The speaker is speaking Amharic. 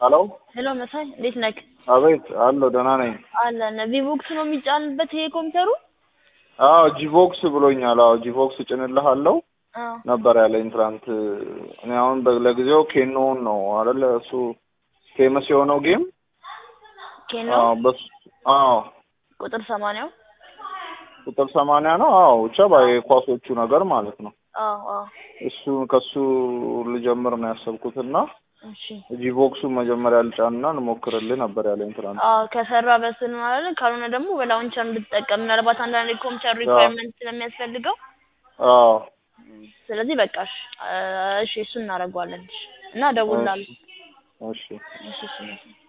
ሄሎ ሄሎ መሳይ እንዴት ነህ? አቤት አለው ደህና ነኝ። አለን ቪቮክስ ነው የሚጫንበት ይሄ ኮምፒውተሩ? አዎ ጂቮክስ ብሎኛል። አዎ ጂቮክስ ጭንልሃለሁ አዎ ነበር ያለኝ ትናንት። እኔ አሁን ለጊዜው ኬኖን ነው አይደል እሱ ፌመስ የሆነው ጌም። ኬኖ በስ አዎ ቁጥር 80 ቁጥር 80 ነው። አዎ ብቻ ባይኳሶቹ ነገር ማለት ነው። አዎ እሱ ከሱ ልጀምር ነው ያሰብኩትና እሺ ጂቮክሱ መጀመሪያ ልጫንና እንሞክርልህ ነበር ያለኝ ትናንት። ከሰራ በስን ማለት ካልሆነ ደግሞ በላውንቸር እንድትጠቀም ምናልባት አንዳንድ ኮምፒውተር ሪኳየርመንት ስለሚያስፈልገው አዎ ስለዚህ በቃሽ እሺ እሱ እናደርገዋለን እና ደውላለሁ። እሺ እሺ